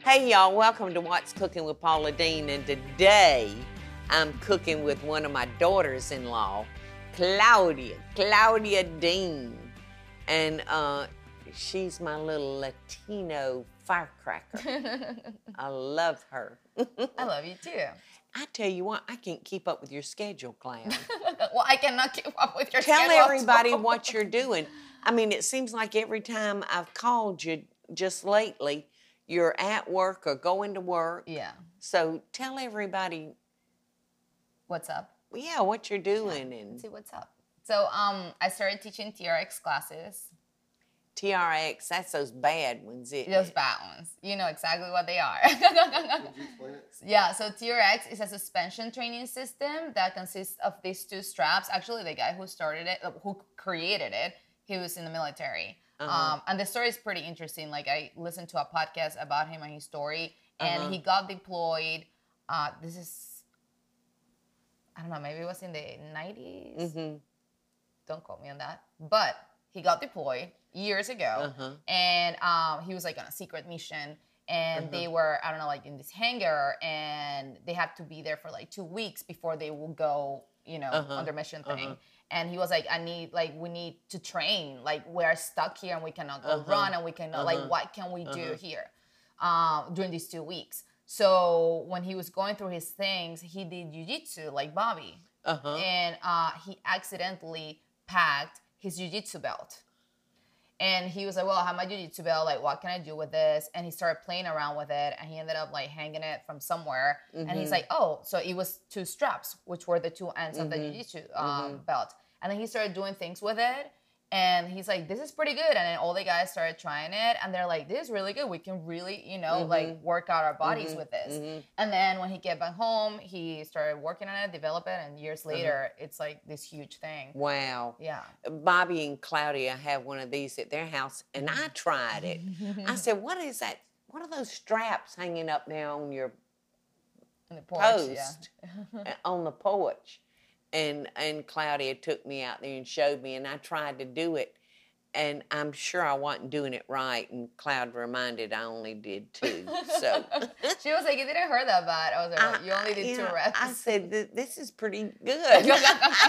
Hey y'all, welcome to What's Cooking with Paula Deen, and today I'm cooking with one of my daughters-in-law, Claudia Deen, and she's my little Latino firecracker. I love her. I love you too. I tell you what, I can't keep up with your schedule, Cloud. Well, I cannot keep up with your Tell schedule. everybody what you're doing. I mean, it seems like every time I've called you just lately, you're at work or going to work. Yeah. So tell everybody, What's up? yeah, what you're doing. Let's And see what's up. So I started teaching TRX classes. TRX, that's those bad ones. Those bad ones. You know exactly what they are. Yeah, so TRX is a suspension training system that consists of these two straps. Actually, the guy who started it, who created it, he was in the military. And the story is pretty interesting. Like, I listened to a podcast about him and his story, and he got deployed. This is, I don't know, maybe it was in the 90s. Don't quote me on that. But he got deployed years ago, and he was like on a secret mission. And they were, I don't know, like in this hangar, and they had to be there for like 2 weeks before they will go, you know, on their mission thing. And he was like, we need to train. Like, we're stuck here and we cannot go run, and we cannot, like, what can we do here during these 2 weeks? So when he was going through his things, he did jiu-jitsu like Bobby. And he accidentally packed his jiu-jitsu belt. And he was like, well, I have my jiu-jitsu belt. Like, what can I do with this? And he started playing around with it. And he ended up, like, hanging it from somewhere. And he's like, oh, so it was two straps, which were the two ends of the jiu-jitsu belt. And then he started doing things with it. And he's like, this is pretty good. And then all the guys started trying it. And they're like, this is really good. We can really, you know, like, work out our bodies with this. And then when he came back home, he started working on it, develop it. And years later, it's like this huge thing. Wow. Yeah. Bobby and Claudia have one of these at their house, and I tried it. I said, what is that? What are those straps hanging up there on your In the porch, post on the porch? And Claudia took me out there and showed me, and I tried to do it, and I'm sure I wasn't doing it right, and Cloud reminded I only did 2. So She was like, it didn't hurt that bad. I was like, well, you only did 2 reps. I said, this is pretty good. This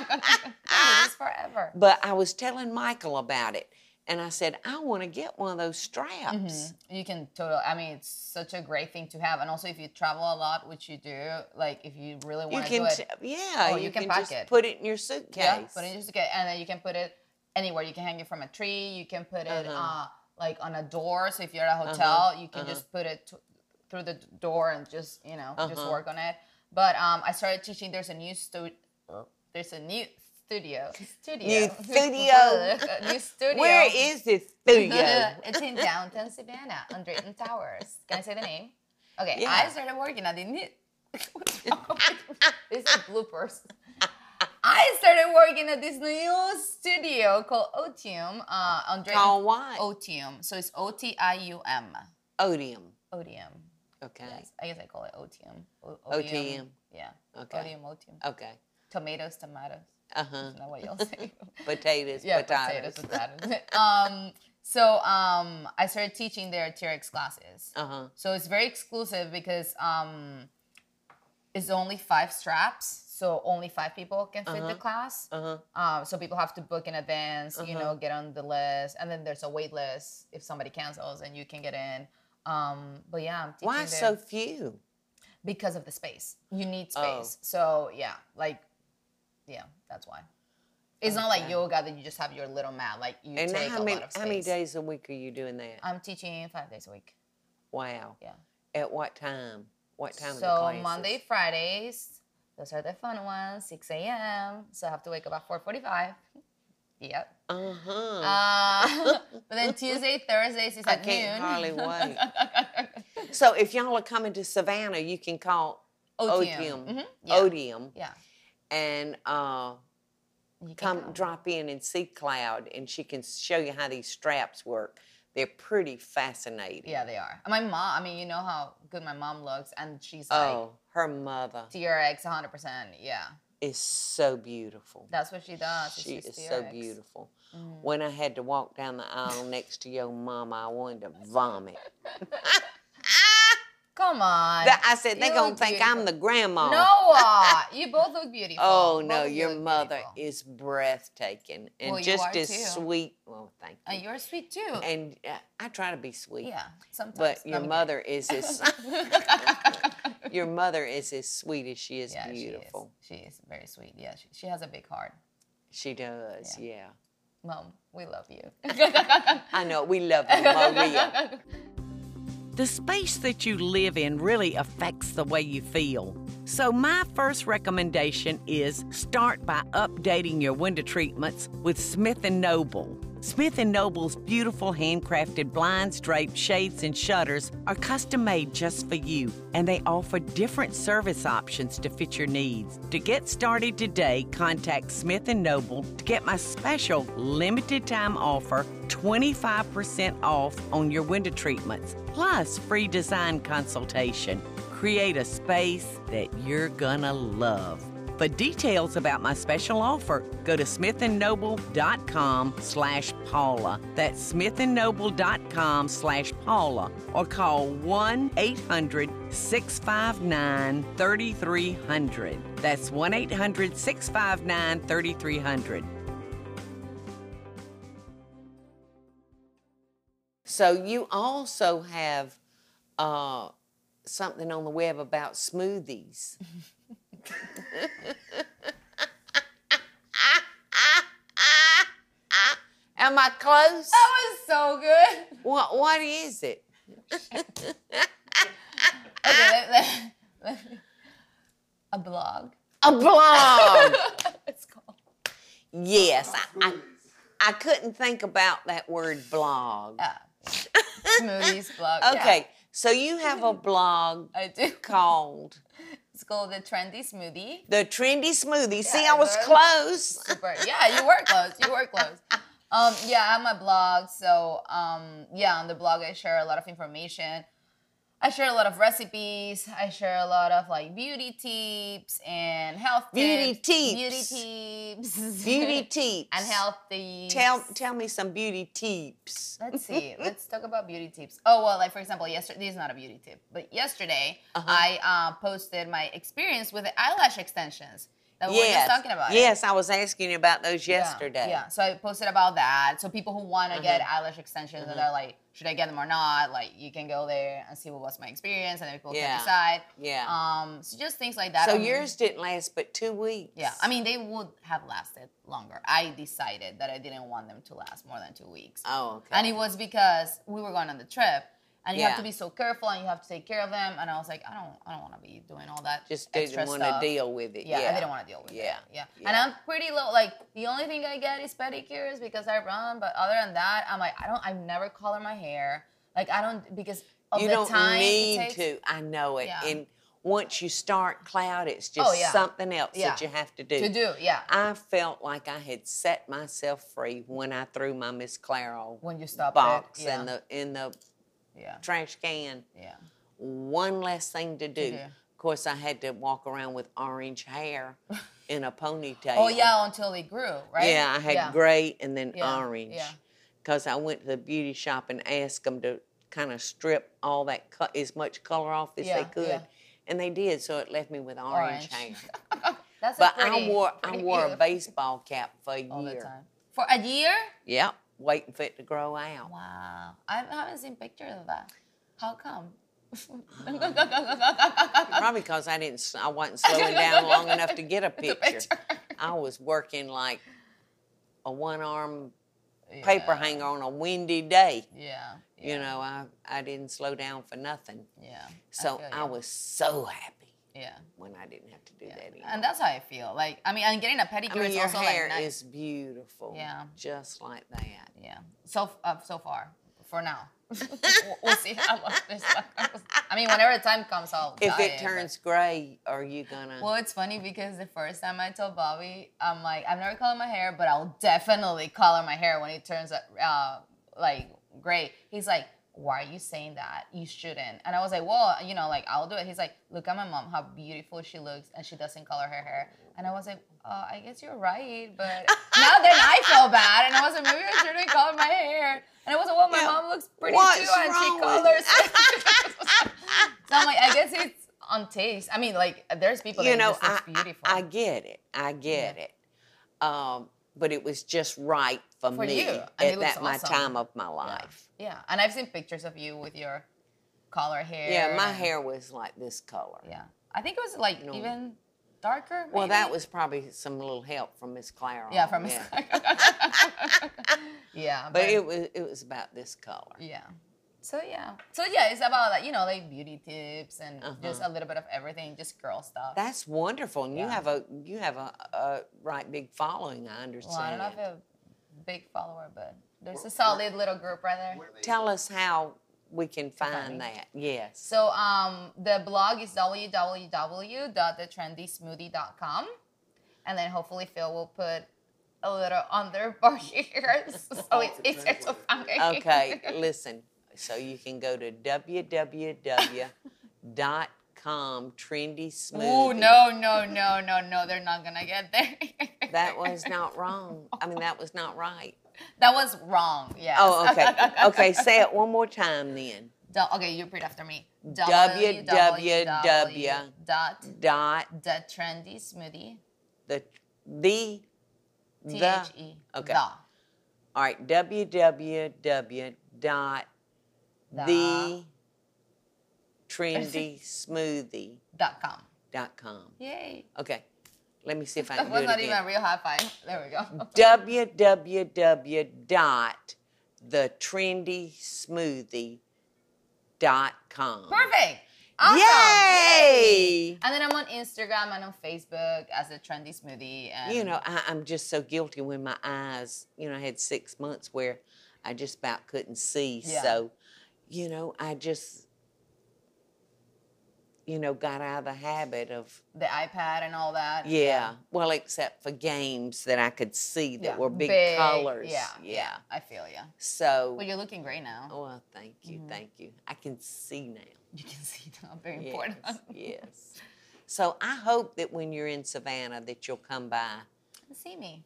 is forever. But I was telling Michael about it, and I said, I want to get one of those straps. You can totally, I mean, it's such a great thing to have. And also, if you travel a lot, which you do, like, if you really want to do it. You can pack just it. put it in your suitcase. Yeah, put it in your suitcase. And then you can put it anywhere. You can hang it from a tree. You can put it, like, on a door. So if you're at a hotel, you can just put it through the door and just, you know, just work on it. But I started teaching. There's a new studio. New studio. New studio. Where is this studio? It's in downtown Savannah, on Drayton Towers. Can I say the name? Okay, Yeah. I started working at the new... This is bloopers. I started working at this new studio called Otium. On Drayton. Called what? Otium. So it's O-T-I-U-M. Odium. Odium. Okay. Yes, I guess I call it Otium. OTM. Yeah. Okay. Odium, Otium. Okay. Tomatoes. Isn't that what y'all say? Potatoes. Yeah, potatoes. So I started teaching their TRX classes. So it's very exclusive because it's only 5 straps. So only 5 people can fit the class. So people have to book in advance, you know, get on the list. And then there's a wait list. If somebody cancels, and you can get in. But yeah, I'm teaching Why so few? Because of the space. You need space. So yeah, like, yeah, that's why. It's not like yoga that you just have your little mat. Like, you And take a lot of space. how many days a week are you doing that? I'm teaching 5 days a week. Wow. Yeah. At what time? What time are the So classes? Monday, Fridays, those are the fun ones, 6 a.m. So I have to wake up at 4:45. Yep. But then Tuesday, Thursdays is at noon. I can't hardly wait. So if y'all are coming to Savannah, you can call Otium. Odium. Yeah. And You can come drop in and see Cloud, and she can show you how these straps work. They're pretty fascinating. Yeah, they are. And my mom, I mean, you know how good my mom looks, and she's like, her mother TRX 100%. Yeah. is so beautiful. That's what she does. She is TRX. so beautiful. When I had to walk down the aisle next to your mama, I wanted to vomit. come on. I said, they're going to think I'm the grandma. No, you both look beautiful. Oh, no, your mother is breathtaking and just as sweet. Well, thank you. You're sweet, too. And I try to be sweet. Yeah, sometimes. But your mother is as... Your mother is as sweet as she is beautiful. She is very sweet. Yeah, she has a big heart. She does, yeah. Mom, we love you. I know, we love you, Maria. The space that you live in really affects the way you feel. So my first recommendation is start by updating your window treatments with Smith & Noble. Smith & Noble's beautiful handcrafted blinds, drapes, shades, and shutters are custom made just for you, and they offer different service options to fit your needs. To get started today, contact Smith & Noble to get my special limited time offer, 25% off on your window treatments, plus free design consultation. Create a space that you're gonna love. For details about my special offer, go to smithandnoble.com/Paula. That's smithandnoble.com/Paula, or call 1-800-659-3300. That's 1-800-659-3300. So you also have something on the web about smoothies. Am I close? That was so good. What is it? Okay, a blog. A blog. It's called. Yes, I couldn't think about that word blog. Smoothies blog. Okay, yeah. So you have a blog I do. called... It's called The Trendy Smoothie. The Trendy Smoothie. Yeah, see, I was close. Super. Yeah, you were close. You were close. Yeah, I have my blog. So, on the blog, I share a lot of information. I share a lot of recipes. I share a lot of like beauty tips and health tips. Beauty tips. And health tips. Tell me some beauty tips. Let's see. Let's talk about beauty tips. Oh, well, like for example, yesterday, this is not a beauty tip, but yesterday I posted my experience with the eyelash extensions that we were just talking about. Yes, I was asking you about those yesterday. Yeah, so I posted about that. So people who want to get eyelash extensions and they're like, should I get them or not? Like, you can go there and see what was my experience, and then people can decide. Yeah. So just things like that. So yours didn't last but 2 weeks. Yeah. I mean, they would have lasted longer. I decided that I didn't want them to last more than 2 weeks. Oh, okay. And it was because we were going on the trip, and you have to be so careful, and you have to take care of them. And I was like, I don't want to be doing all that. Just didn't want to deal with it. Yeah, I didn't want to deal with it. Yeah. And I'm pretty low. Like, the only thing I get is pedicures because I run. But other than that, I'm like, I never color my hair. Like, I don't, because of the time You don't need to. I know it. Yeah. And once you start Cloud, it's just something else that you have to do. I felt like I had set myself free when I threw my Miss Clairol box in the trash can. Yeah. One less thing to do. Of course, I had to walk around with orange hair in a ponytail. Oh, yeah, until it grew, right? Yeah, I had gray and then orange. Yeah. Because I went to the beauty shop and asked them to kind of strip all that as much color off as they could. Yeah. And they did, so it left me with orange hair. I wore a baseball cap for a year. All the time. For a year? Yep, waiting for it to grow out. Wow. I haven't seen pictures of that. How come? Probably because I wasn't slowing down long enough to get a picture. I was working like a one-arm paper hanger on a windy day. Yeah. You know, I didn't slow down for nothing. Yeah. So I was so happy. Yeah. When I didn't have to do that anymore. And that's how I feel. Like, I mean, and getting a pedicure is your also hair like is beautiful. Yeah. Just like that. Yeah. So far, for now. We'll see how long this goes. I mean, whenever the time comes, I'll If it turns gray, are you gonna? Well, it's funny because the first time I told Bobby, I'm like, I've never colored my hair, but I'll definitely color my hair when it turns like gray. He's like, why are you saying that? You shouldn't. And I was like, well, you know, like, I'll do it. He's like, look at my mom, how beautiful she looks, and she doesn't color her hair. And I was like, I guess you're right, but now then I feel bad. And I was like, maybe I shouldn't color my hair. And I was like, well, my mom looks pretty too, and she colors it. So I'm like, I guess it's on taste. I mean, like, there's people that just looks beautiful. I get it. I get it. But it was just right for me you. at that my time of my life. Yeah. And I've seen pictures of you with your color hair. Yeah, my hair was like this color. Yeah. I think it was like even darker. Maybe? Well, that was probably some little help from Miss Clara. Yeah, from Miss Clara. Yeah. But it was about this color. Yeah. So it's about like, like beauty tips and just a little bit of everything, just girl stuff. That's wonderful. And you have a right big following, I understand. Well, I don't know if I have a big follower, but there's a solid little group right there. Tell us how we can find that. Yes. So the blog is www.thetrendysmoothie.com, and then hopefully Phil will put a little underbar here so it's easier to find. Okay, listen. So you can go to www.com trendy smoothie. Oh, no, they're not gonna get there. That was not wrong. I mean, that was not right. That was wrong, yes. Oh, okay. Okay, say it one more time then. Okay, you repeat after me. www.thetrendy The T-H-E. Okay. All right, www.thetrendsmoothie.com. Yay. Okay. Let me see if I can do it again. That was not even a real high five. There we go. www.thetrendsmoothie.com. Perfect. Awesome. Yay! And then I'm on Instagram and on Facebook as The Trendy Smoothie. And I'm just so guilty when my eyes, I had 6 months where I just about couldn't see. Yeah. So, I just, got out of the habit of the iPad and all that. Yeah. Well, except for games that I could see that were big colors. Yeah. I feel you. So. Well, you're looking great now. Oh, well, thank you. Thank you. I can see now. You can see now. Very important. Yes. So I hope that when you're in Savannah that you'll come by. And see me.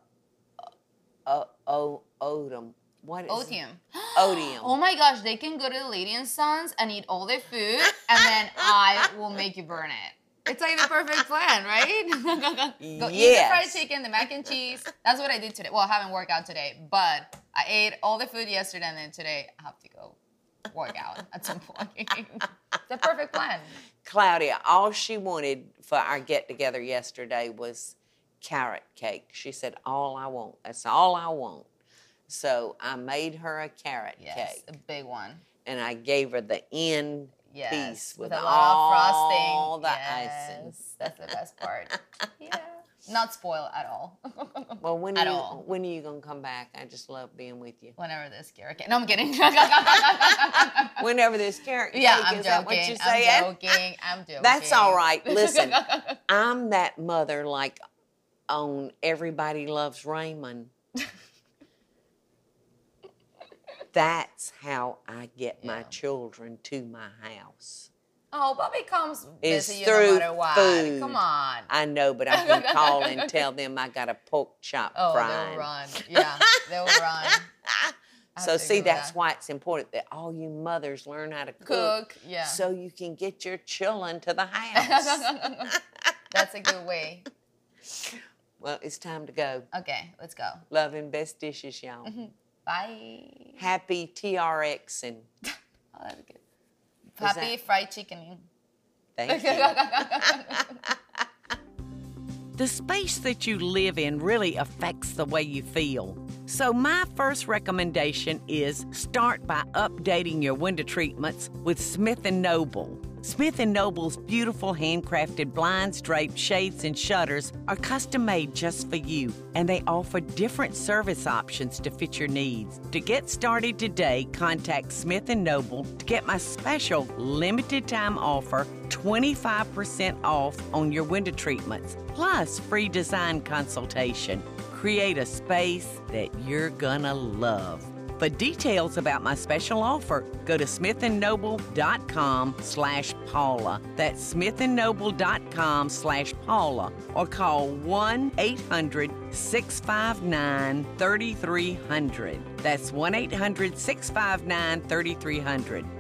Odom. What is Otium. Odium. Oh my gosh, they can go to the Lady and Sons and eat all their food, and then I will make you burn it. It's like the perfect plan, right? Go eat the fried chicken, the mac and cheese. That's what I did today. Well, I haven't worked out today, but I ate all the food yesterday, and then today I have to go work out at some point. It's a perfect plan. Claudia, all she wanted for our get-together yesterday was carrot cake. She said, all I want. That's all I want. So I made her a carrot cake. A big one. And I gave her the end piece with a lot of frosting. All the icing. That's the best part. Yeah. Not spoiled at all. Well, when are you going to come back? I just love being with you. Whenever this carrot cake. No, I'm kidding. Whenever this carrot cake. Yeah, I'm is joking. That what you're saying? I'm joking. That's all right. Listen, I'm that mother like on Everybody Loves Raymond. That's how I get my children to my house. Oh, Bobby comes visit you no matter what. Food. Come on. I know, but I can call and tell them I got a pork chop frying. They'll run. Yeah, they'll run. So see, that's why it's important that all you mothers learn how to cook. Yeah. So you can get your children to the house. That's a good way. Well, it's time to go. Okay, let's go. Love and best dishes, y'all. Bye. Happy TRX and. Oh, that's good. Happy fried chicken. Thank you. The space that you live in really affects the way you feel. So my first recommendation is start by updating your window treatments with Smith & Noble. Smith & Noble's beautiful handcrafted blinds, drapes, shades, and shutters are custom made just for you, and they offer different service options to fit your needs. To get started today, contact Smith & Noble to get my special limited time offer, 25% off on your window treatments, plus free design consultation. Create a space that you're gonna love. For details about my special offer, go to smithandnoble.com/Paula. That's smithandnoble.com/Paula, or call 1-800-659-3300. That's 1-800-659-3300.